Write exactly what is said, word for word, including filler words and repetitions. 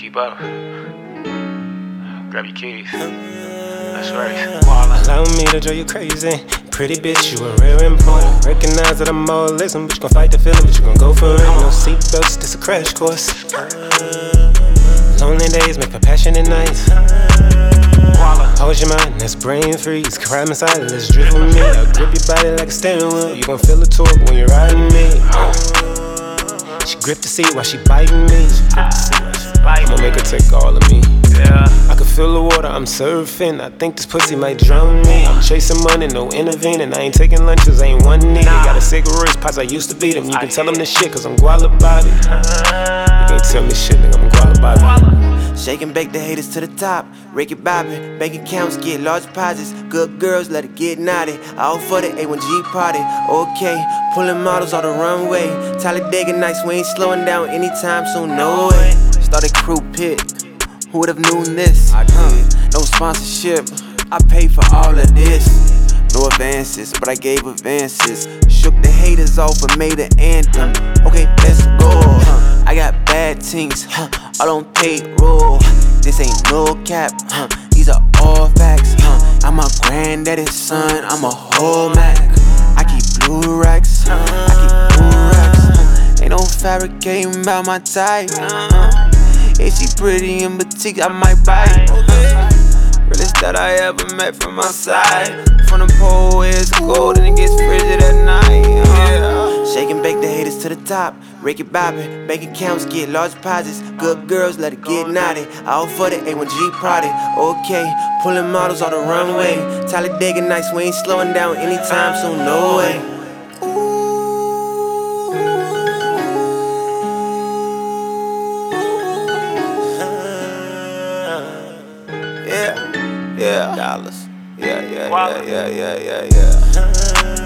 keep up. Grab your keys. That's right. Voila. Allow me to drive you crazy. Pretty bitch, you are rare and important. Recognize that I'm all listen, but you gon' fight the feeling, but you gon' go for it. No seatbelts, this a crash course. Lonely days make for passionate nights. Hold your mind, that's brain freeze. Crime inside, let's drift with me. I'll grip your body like a steering wheel. You gon' feel the torque when you're riding me. She grip the seat while she biting me. I'ma make her take all of me. Yeah. I can feel the water, I'm surfing. I think this pussy might drown me. I'm chasing money, no intervening. I ain't taking lunches, I ain't one needed. Got a cigarette, pots, I used to beat them. You can tell them this shit, cause I'm guala body. You can't tell me shit, nigga, I'm guala body. Shake and bake the haters to the top. Ricky Bobby, bank accounts get large deposits. Good girls, let it get naughty. Out for the A one G party. Okay, pulling models on the runway. Talladega nights, we ain't slowing down anytime soon, no way. Started crew pit, who would've known this? I did. No sponsorship, I paid for all of this. No advances, but I gave advances. Shook the haters off and made an anthem. Okay, let's go. Huh. I got bad things, huh, all on payroll. This ain't no cap, huh, these are all facts, huh. I'm my granddaddy's son, I'm a whole Mac. I keep blue racks, huh, I keep blue racks, huh. Ain't no fabricating about my type, huh. If she pretty in boutique, I might buy it, huh. Realest that I ever met from my side. From the pole where it's cold and it gets frigid at night, yeah. Shake and bake the haters to the top. Ricky Bobby, bank accounts get large deposits. Good girls, let it get naughty. Out for the A one G party. Okay, pulling models on the runway. Talladega nights, we ain't slowing down anytime soon, no way. Yeah, yeah, dollars. Yeah, yeah, yeah, yeah, yeah, yeah, yeah.